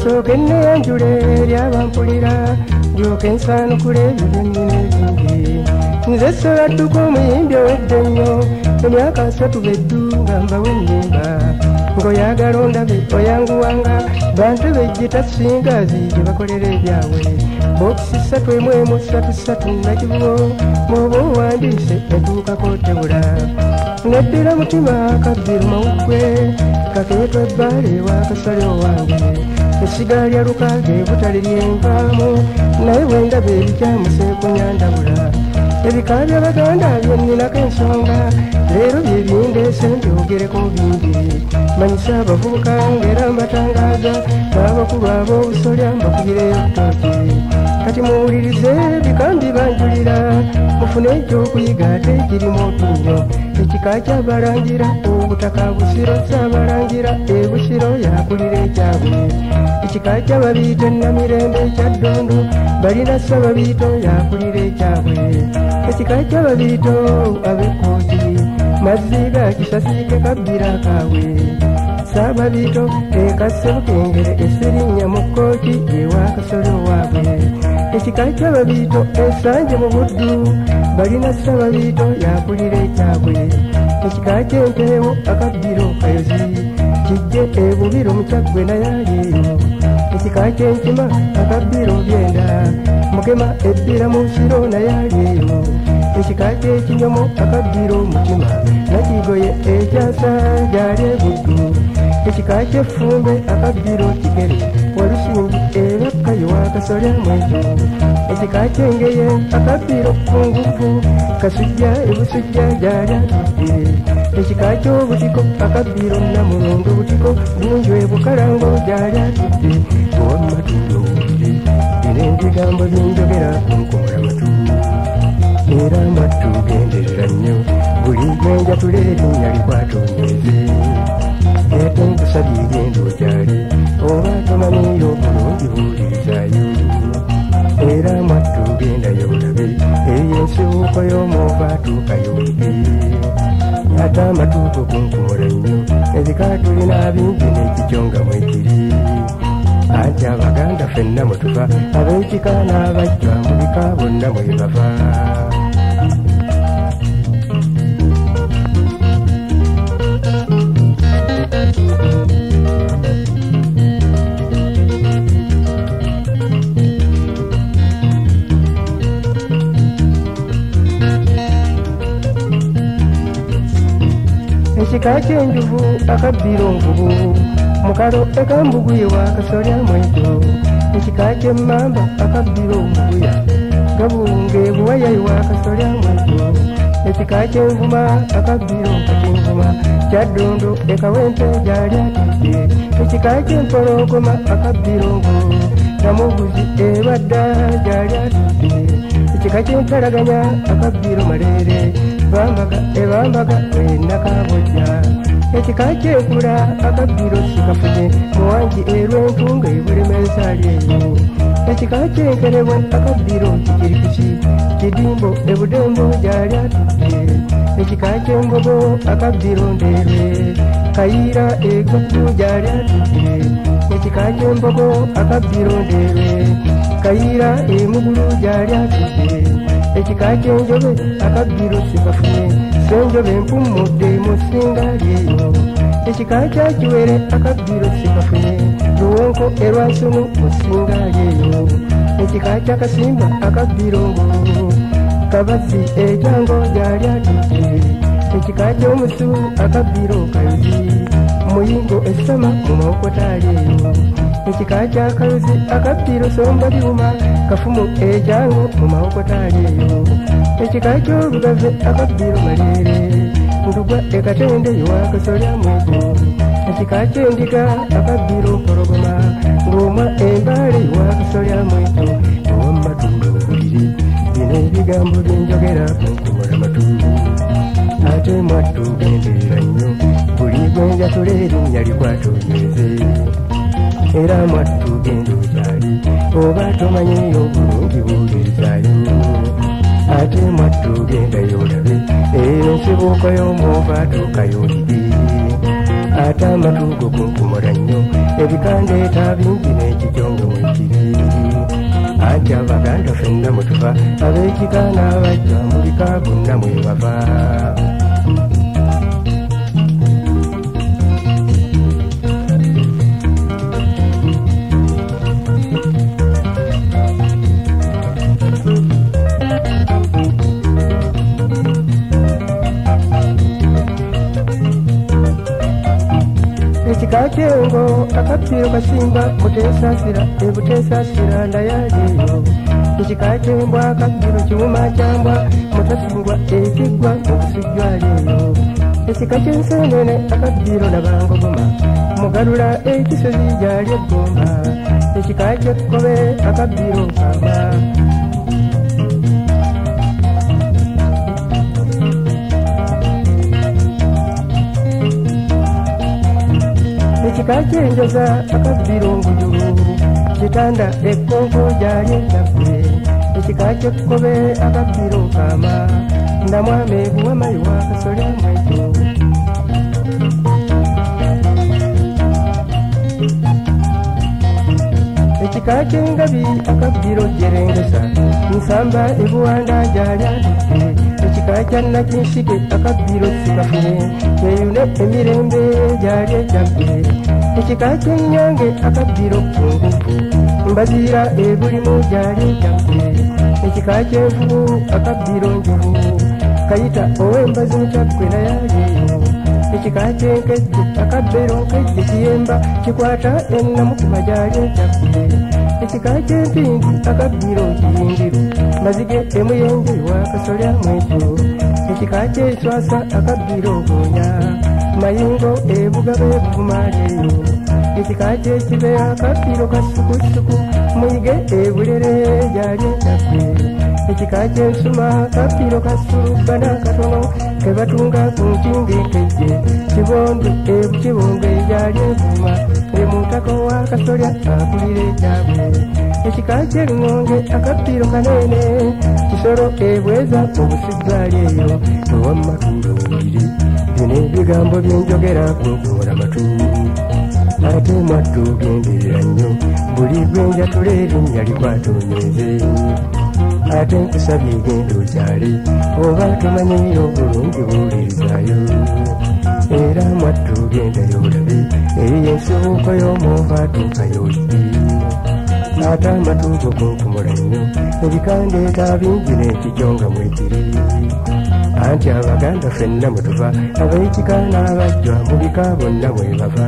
nsooke nneyanjule eryabampulira ndyoke nsaanukule ebyo byennyina ebingi nze Ssewadduka omuyimbi owedde nnyo emyaka 3 beddu nga mbawe ennyimba ng'oyagala ondabe oyanguwanga bantu bejje tasingazi gye bakolera ebyabwe bokisi 3 nakibubo mwoba owandiise etuukako tebula neddira mutima kabbiru mawuggwe kakeetwa ebbaale wakasale owange essiga lya lukage butali lyenvaamu naye bwendaba ebikyamuseeku nyandabula ebika by'Abaganda byenninako ensonga leero bye bindeese mbyogereko bingi manyisa abavubuka ng'era mbatangaaza n'abakulu ab'obusolya mbakubireyo butooki kati muwulirize bikambi banjulira mufune ekyokuyiga ate kirimu otunnyo ekika ky'abalangira obutaka busiro Ssaabalangira ebusiro yakulira ekyabwe ekika ky'ababiito Namirembe ekyaddondo balina Ssaababiito yakulira ekyabwe ekika ky'ababiito ab'Ekkooti Maziga kisasiike kabbira kaawe Ssaababiito ekasse Bukengere esserinnya mu Kkooki ewakasole owaabwe ekika ky'ababiito esanje mu Buddu balina Ssaababiito yakulira ekyabwe ekika ky'Empeewo akabbiro Kayozi kijje ebubiro Mukyagwe nayalieyo ekika ky'Enkima akabbiro Byenda Mugema ebbira mu Nsiro nayalieyo ekika ky'Ekinyomo akabbiro Mutima Nakigoye ekyasa gyali e Buddu ekika ky'Effumbe akabbiro Kigere Walusimbi ebakkayo wakasolya mwekyo ekika ky'Engeye akabbiro Kungufu Kasujja ebusujja gyali atudde ekika ky'Obutiko akabbiro Namulondo Butiko Bunjwe Bukalango gyali atudde owammatunda owulire bino ebigambo binjogera kunkomola matu era matu genderera nnyo buli gwenjatula erinnya likwatonyeze ate nkusabye genda okyali oba tomanyiyo bulungi buulirizayo era mwattu gendayo olabe eyo ensibuuko y'omwova atuukayo ate amatuuko kunkomola nnyo ebika tulina bingi n'ekikyonga mwekiri anti Abaganda ffenna mwe tuva ab'ekika n'abajjwa mu bika bonna mwe bava ekika ky'Enjuvu akabbiro Nvubu Mukalo ekambuguye wakasolya mwekyo ekika ky'Emmamba akabbiro Mbuya Gabunge buwayayi wakasolya mwekyo ekika ky'Envuma akabbiro Katinvuma Kyaddondo ekawempe gyali atudde ekika ky'Empologoma akabbiro Ngulu Namuguzi ebadda gyali atudde ekika ky'Entalaganya akabbiro Malere Bambaga Nakabojja ekika ky'Enkula akabbiro Sikafunye Muwangi erw'Entunga ebulema ensaali eyo ekika ky'Enkerebwe akabbiro Kikirikisi Kidimbo ebudembo gyali atudde ekika ky'Embogo akabbiro Ndeerwe Kayira Eguddu gyali atudde ekika ky'Embogo akabbiro Ndeerwe Kayira Emugulu gyali atudde ekika ky'Enjobe akabbiro Sikafunye Senjobe Empumudde mu Ssingali eyo ekika kya Kiwere akabbiro Sikafunye Luwonko erwasunu mu Ssingali eyo ekika kya Kasimba akabbiro Ngulu Kabazi Ejango gyali atudde ekika ky'Omusu akabbiro Kayozi Muyingo Essama mu Mawokotali eyo ekika kya Kayozi akabbiro Somba Byuma Kafumu Ejango mu Mawokotali eyo ekika ky'Olugave akabbiro Malere Ndugwa Ekatende ewakasolya mwekyo ekika ky'Endiga akabbiro Mpologoma Ng'omwa Embale ewakasolya mwekyo owammatunda owulire bino ebigambo binjogera kunkomola matu ate mwattu genderera nnyo buli gwenjatula erinnya likwatonyeze era mwattu genda okyali oba tomanyiyo bulungi buulirizayo ate mwattu gendayo olabe eyo nsibuuko y'omwova atuukayo oliri ate amatugo kunkumula nnyo ebikandeeta bingi n'ekijongo mwekiri anti abaganda ffenna mutufa ab'ekika n'abajja mu bika bonna mwe bava Kajengo akapiro kasimba mutesasira ebutesasira ndayaliyo ekikajembwa akapiro kiwuma kyambwa mutasingwa ekigwa mukusijwaliyo ekikajensenene akapiro nabangogoma mugalula ekisozi gyali eggomba ekikajekkobe akapiro kamba ekikajenjoza akabiro ngujulu kitanda ekkonko gyali ekyaffe ekikajekkobe akabiro kama ndamwame buwamayiwa kasolya mwekyo ekikajengabi akabiro jerengesa nsamba ebuwanda gyali atute ekikajannakinsike akabiro sikafune eyune emirembe gyali ekyaffe ekikajenyange akabiro kungufu mbazira ebulimu gyali ekyaffe ekikajenvubu akabiro njubu kayita owembazi mukyakwe nayaliyo ekikajenkejje akabero nkejje kiyemba kikwata ennamutima gyali ekyaffe ekikajempindi akabiro kiyingiru mazige emuyenje wakasolya mwekyo ekikajeswasa akabiro gonya mayingo ebugabe buvumaleyo ekikajekibe akabiro kasukusuku muyige ebulere gyali ekyaffe ekikajensuma akabiro kasulugana katono kebatunga ku nkingi nkejje kibondo ebukibondo gyali evuma emutako wakasolya akulire ekyabwe ekikajelingonge akabiro kanene kisolo ebweza obusigwali eyo owamatulo owulire bino ebigambo byenjogera kunkumula matu ate mwattu genderera nnyo buli gwenjatula erinnya likwatonyeze ate nkusabye genda okyale oba tomanyiyo bulungi buwulirizaayo era mwattu gendayo olabe eyo ensibuko y'omuva atuukayo oti ate amatuugo kunkumula nnyo ebikandeeta bingi n'ekijonga mwekiri anti abaganda ffenna mwe tuva ab'ekika n'abajjwa mu bika bonna mwe bava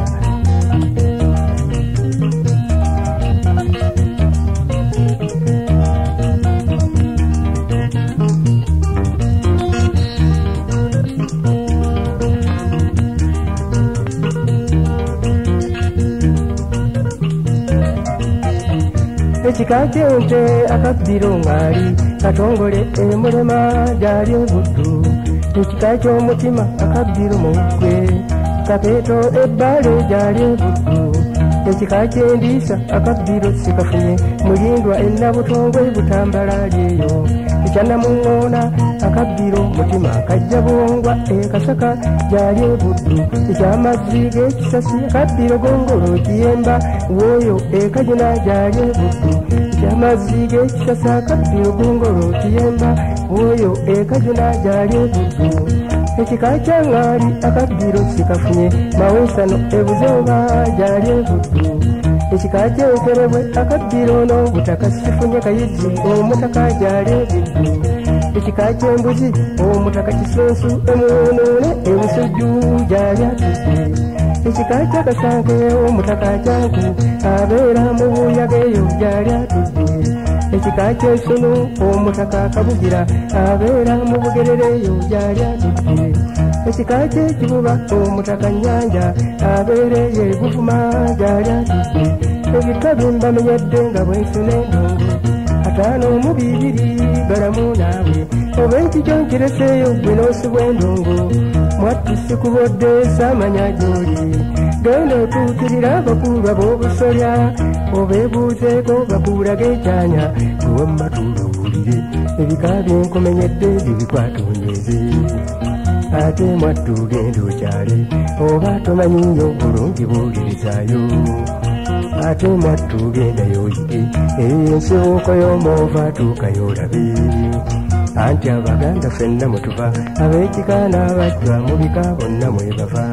ekikajente akabiro ngaali katongole emulema gyali ebuddu ekika ky'omutima akabiro mugwe kapeeto ebbale gyali ebuddu ekika kyendiisa akabiro sikafunye mulindwa ennabutongwe butambala lyeyo ekyanamuŋŋoona akabiro mutima kajja bwongwa ekasaka gyali ebuddu ekyamazzi g'ekisasi akabiro gongolo kiyemba woyo ekajuna gyali ebuddu ekyamazzi g'ekisasi akabiro gongolo kiyemba woyo ekajuna gyali ebuddu ekika kyangaali akabiro sikafunye mawesano ebuzeoba gyali ebuddu ekika kyenkerebwe akabiro n'obutaka sifunye kayizi omutaka gyali ebuddu ekika ky'embuzi omutaka kisunsu emunuune ebusujju gyali atudde ekika ky'akasanke omutaka kyanku abeera mu buyaga eyo gyali atudde ekika ky'ensunu omutaka kabugira abeera mu bugerere eyo gyali atudde ekika ky'ekibuba omutaka nnyanja abeereye buvuma gyali atudde ebika bimbamenyedde nga bwensuna endongo ataano mu bibiri balamu naawe oba ekikyo nkireseeyo gwe n'osibwa endongo mwattu sikubodde saamanya gy'oli genda otuukirira abakulwa b'obusolya oba ebuuzeeko bakuulaga ekyanya gwe wammatula obuli bibiri ebika byenkumenyedde bibikwatunyeze ate mwattu genda okyale oba tomanyiyo bulungi buulirizayo ate mwattu genda yoyige ensibuko y'omuva tuukayo olabe anti abaganda ffenna mutuva ab'ekika n'abajjwa mu bika bonna mwe bava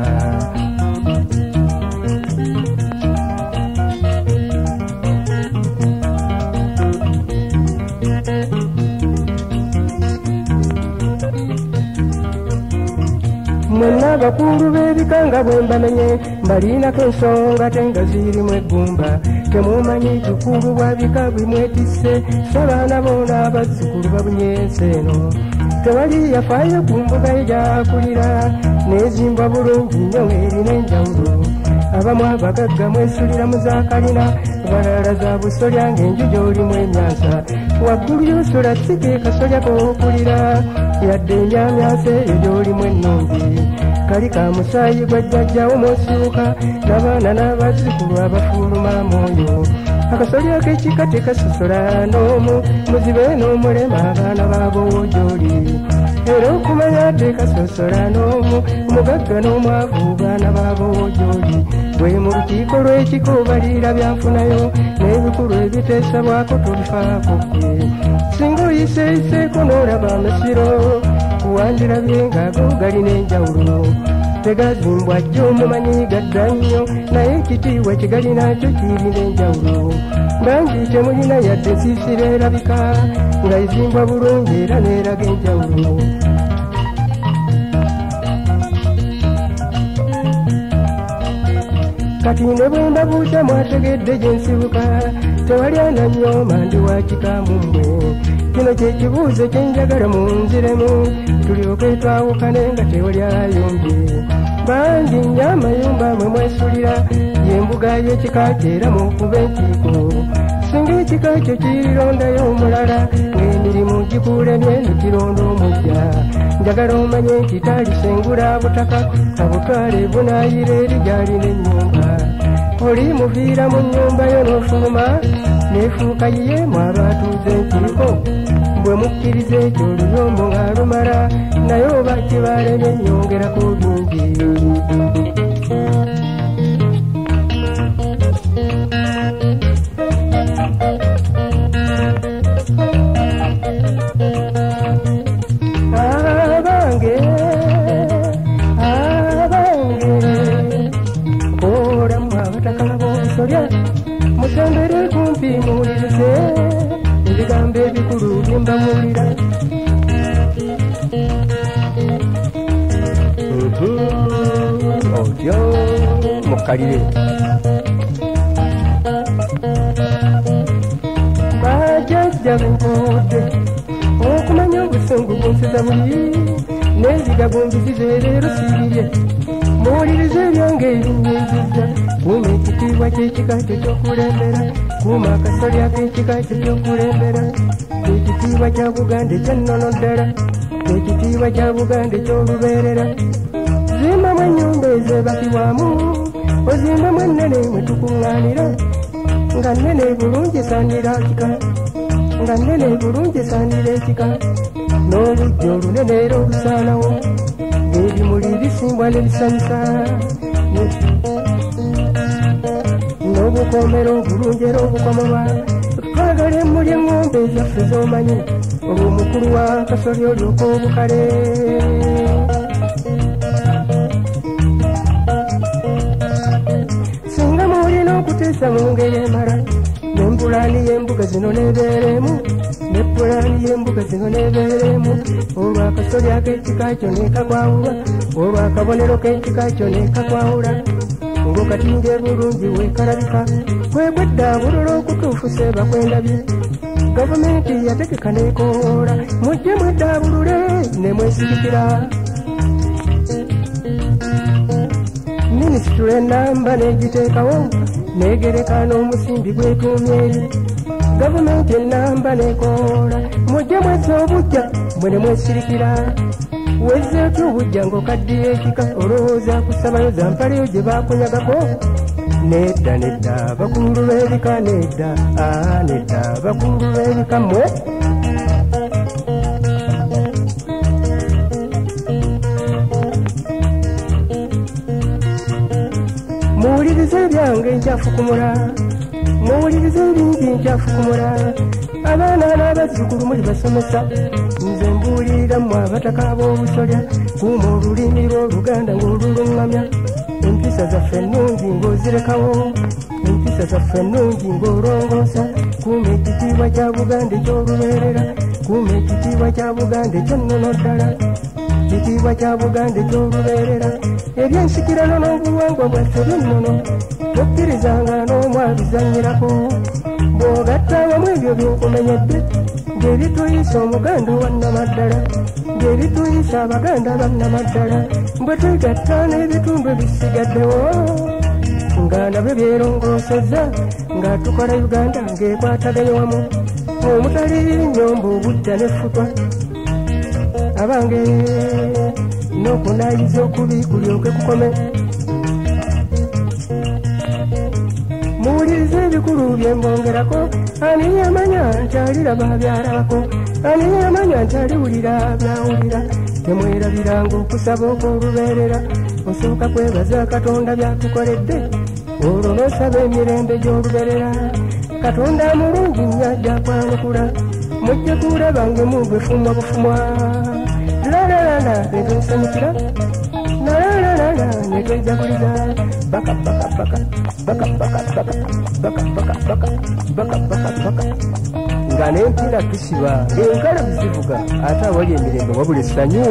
mwenna abakulu b'ebikanga bwe mbamenye mbalinako ensonga te nga zirimu eggumba temumanyi bukulu bwa bika bimwetisse sabaana boona abazzukulu babunyeese eno tewali yafaayo ku mbuga egyakulira neezimbwa bulungi nnyo ng'erina enjawulo abamu abagagga mwesulira mu zaakalina balala za busolya ng'enju gy'olimu emyansa waggulu y'osula si ke kasolya k'okulira yadde emyamyansa eyo gy'olimu ennungi kali ka musaayi gwa jjajjawo mwosibuka n'abaana n'abazzukulu abafuuluma mwoyo akasolya k'ekika tekasosola n'omu muzibe n'omulema abaana baabo gy'oli era okumanya tekasosola n'omu omugagga n'omwavu baana baabo gy'oli bwe mu lukiiko lw'ekiko baliira byanfunayo n'ebikulu ebiteesabwako tubifaako ggwe singa oyiseeyiseeko n'olaba amasiro kuwandirabye ng'ago galina enjawulo tegazimbwa jjo omumanyi gadda nnyo naye ekitiibwa kigalinakyo kirina enjawulo bangi temulina yadde ensiisira erabika nga ezimbwa bulungi era neeraga enjawulo kati ne bwe mbabuuza mwategedde gye nsibuka tewali ananyooma ndi wakikaamu mmwe kino kye kibuuzo kye njagala munziremu tulyoke twawukane nga tewali ayombye bangi nnyo amayumba mwe mwesulira y'embuga y'ekika kyera mu kuba enkiiko singa ekika ekyo kirirondayo omulala ng'emirimu gikuulemye ne kironda omujja njagala omanye nti talisengula butaka abutwale bunaayira eri gy'alina ennyumba oli muviira mu nnyumba yo n'ofuluma neefuuka yiye mu abatuuze enkiiko bwe mukkiriza ekyo oluyombo ng'alumala naye oba kibalemye nnyongerako bingi musembere kumpi muwulirize ebigambo ebikulu byembamulira otyo mukalire bajjajja benkodde okumanya obusungu bunsiza buli n'enziga gumbizizeereero siirye muwulirize ebyange ebinyiiziza kuuma ekitiibwa ky'ekika kyo ky'okulembera kuuma akasolya k'ekika kyo ky'okulembera ekitiibwa kya buganda ekyennono ddala ekitiibwa kya buganda eky'olubeerera zimbamu ennyumba ezebakibwamu ozimbamu ennene mwe tukuŋŋaanira nga nnene bulungi esaanira kika nga nnene bulungi esaanira ekika n'olujja olunene era olusaanawo ng'ebimuli bisimbwa ne bisanyusa n'obukoomero obulungi era obukomolwa twagala emmuli eŋŋombe ezaffe z'omanyi olw'omukulu wa kasolya olyoka obukale singa muulina okuteesa mu ngeri emala n'empulaani y'embuga zino n'ebeeremu n'epulaani y'embuga zino n'ebeeremu olwo akasolya ak'ekika kyo n'ekakwawula olwo akabonero k'ekika kyo n'ekakwawula ng'okatinga ebulungi weekalabika kwegwedda bulula okutuufu seeba kwendabye gavumenti yategeka n'ekoola mujje mweddaabulule ne mwesirikira minisitule ennamba n'egiteekawo neegereka n'omusimbi gwetuumye eri gavumenti ennamba n'ekoola mujje mwezza obujja mwe ne mwesirikira wezzeeko obujja ng'okaddiye ekika olowooza kusabayo zampaleyo gye baakunyagako nedda nedda bakulu b'ebika nedda nedda bakulu b'ebika mmwe abange njafukumula muwulirize ebingi njafukumula abaana n'abazzukulu muli basomesa nze mbuulirira mmwe abataka b'obusolya kuuma olulimi lw'oluganda ng'olulungamya empisa zaffe ennungi ng'ozirekawo empisa zaffe ennungi ng'olongoosa kuuma ekitiibwa kya buganda eky'olubeerera kuuma ekitiibwa kya buganda eky'ennono ddala ekitiibwa kya buganda eky'olubeerera ebyensikirano n'obuwangwa bwaffe by'ennono tokkirizanga n'omu abizannyirako bw'ogatta awamu ebyo by'okumenyedde ng'ebituyisa omuganda owannamaddala ng'ebituyisa abaganda bannamaddala bwe twegatta n'ebitundu ebisigaddewo nga nabyo byerongosezza nga tukola uganda ng'ekwataganye wamu omutali nnyombo obudda n'effutwa abange n'okunaayiza okubi kulyoke kukome muwulirize ebikulu byembongerako ani yamanya nti aliraba byalabako ani yamanya nti aliwulira byawulira temwerabiranga okusaba okw'olubeerera osooka kwebaza katonda byatukoledde olwo n'osaba emirembe gy'olubeerera katonda mulungi nnyo ajja kwanukula mujje kulaba ng'emugwefumwa bufumwa lalalala netwesanyukira nalalala netwejaguliza baka baka baka baka baka baka baka baka baka baka baka baka nga n'empira tusiba ng'enkala bizivuga ate awali emirembe wabula essanyu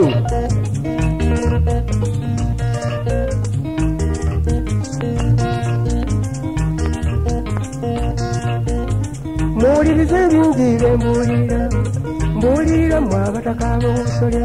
muwulirize ebingi bembuulira mbuulirira mmwe abataka b'obusolya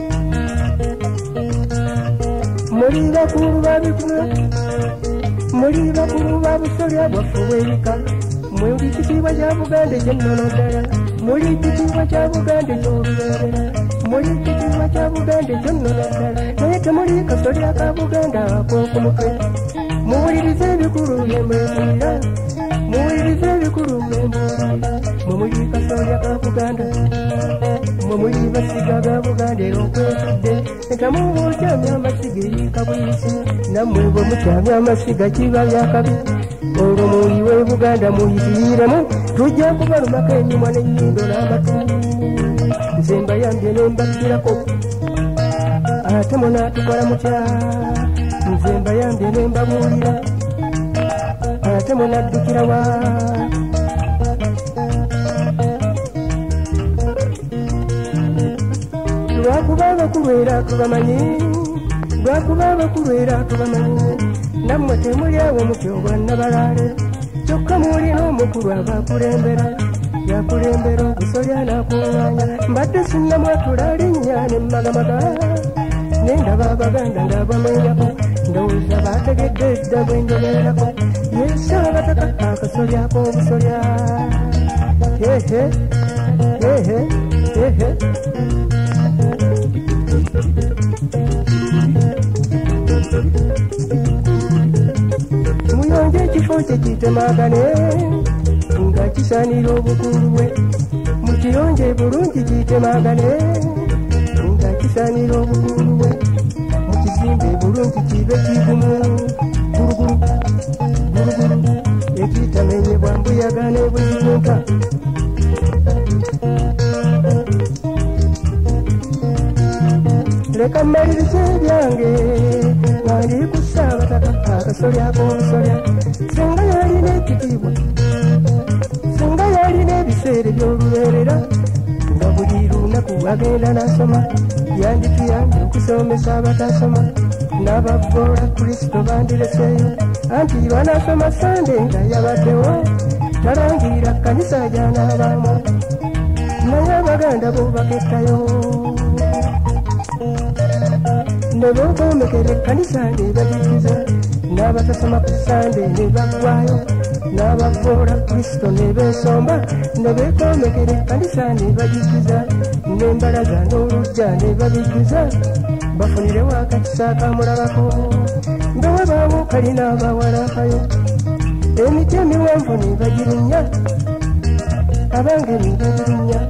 muli bakulu babikula muli bakulu ba busolya bwaffe bwebika muli kitiibwa kya buganda eky'ennono ddala muli kitiibwa kya buganda eky'olubeerera muli kitiibwa kya buganda eky'ennono ddala naye temuli kasolya ka buganda ak'okumutwe muwulirize ebikulu byemwemulira muwulirize ebikulu byembuulira mwe muli kasolya ka buganda mwe muli basiga ga buganda era okwetudde entamuba okyamya amasiga eyiika buyisi nammwe bwe mukyamya amasiga kiba byakabi olwo muyiwe buganda muyitiriremu tujja kubalumako enyuma n'ennyindo n'amatu nze mbayambye ne mbakkirako ate munaatukola mutya nze mbayambye ne mbabuulira ate munaddukira wa lwakuba abakulu era tubamanyi lwakuba abakulu era tubamanyi nammwe temuli awo mutyobwa nabalaale kyokka mulina omukulu abakulembera yakulembera okusolya nakuŋŋaanya mbadde sinnamwatula linnya ne mmagamaga nendaba abaganda ng'abamenyako ndowooza baategedde edda bwe njogererako yesu abataka akasolyako obusolya hehe hehe hehe muyonje ekifo kye kitemagane nga kisaanira obukulu bwe mukiyonje bulungi kitemagane nga kisaanira obukulu bwe mukizimbe bulungi kibe kigumu gulugulu gulugulu ekitamenyebwa mbuyagane bwezikunka leka mmalirize ebyange nga ndi ku ssaabataka akasolya k'obusolya singa yalina ekitiibwa singa yalina ebiseera eby'olubeerera nga buli lunaku agenda n'asoma yandituyambye okusomesa abatasoma n'abavoola kristo bandireseeyo anti banasoma sande nga yabaddewo talangirira kkanisa gy'anaabaamu naye abaganda bo bakettayo ne boomekera ekkanisa ne bagikiza n'abatasoma ku sande ne baggwayo n'abavoola kristo ne beesomba ne beekoomekera ekkanisa ne bagikiza n'embalaza n'olujja ne babigiza bafunirewo akakisa akamulabako mbewe baawo kalina abawalakayo emiti emiwanvu ne bagirinnya abange ne bagirinnya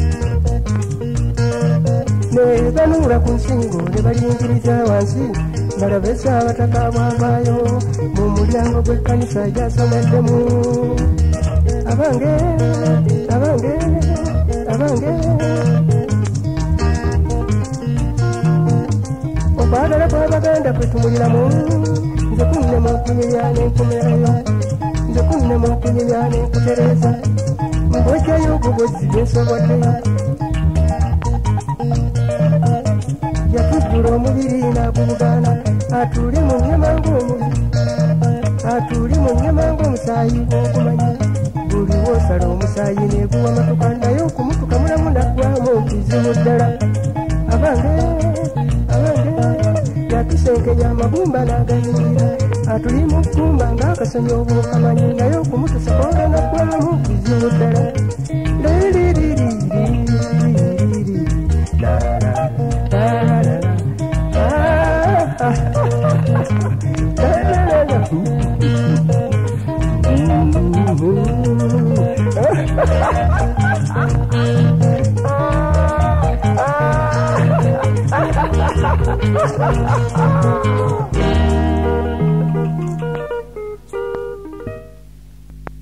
ne banuula ku nsingo ne balingiriza wansi balabesa abataka bwavaayo mu mulyango gw'ekkanisa gyasomeddemu abange abange abange okwagala kw'abaganda kwetumuliramu nze kunnemu okunyirya n'enkomerayo nze kunnemu okunyirya n'enkutereza ng'ojjayo obugozi byensobodde yatuddula omubiri n'agubugaana atuule mu nnyama ng'omubiri atuule mu nnyama ng'omusaayi bw'ogumanyi buli woosala omusaayi neeguwa matuka naye okumutuka mulamu naggwamu kizibu ddala abange abange yatusenkenya amagumba n'aganyirira atuli mu ggumba ng'akasonyi obwokamanyi naye okumutusakoola naggwamu kizibu ddala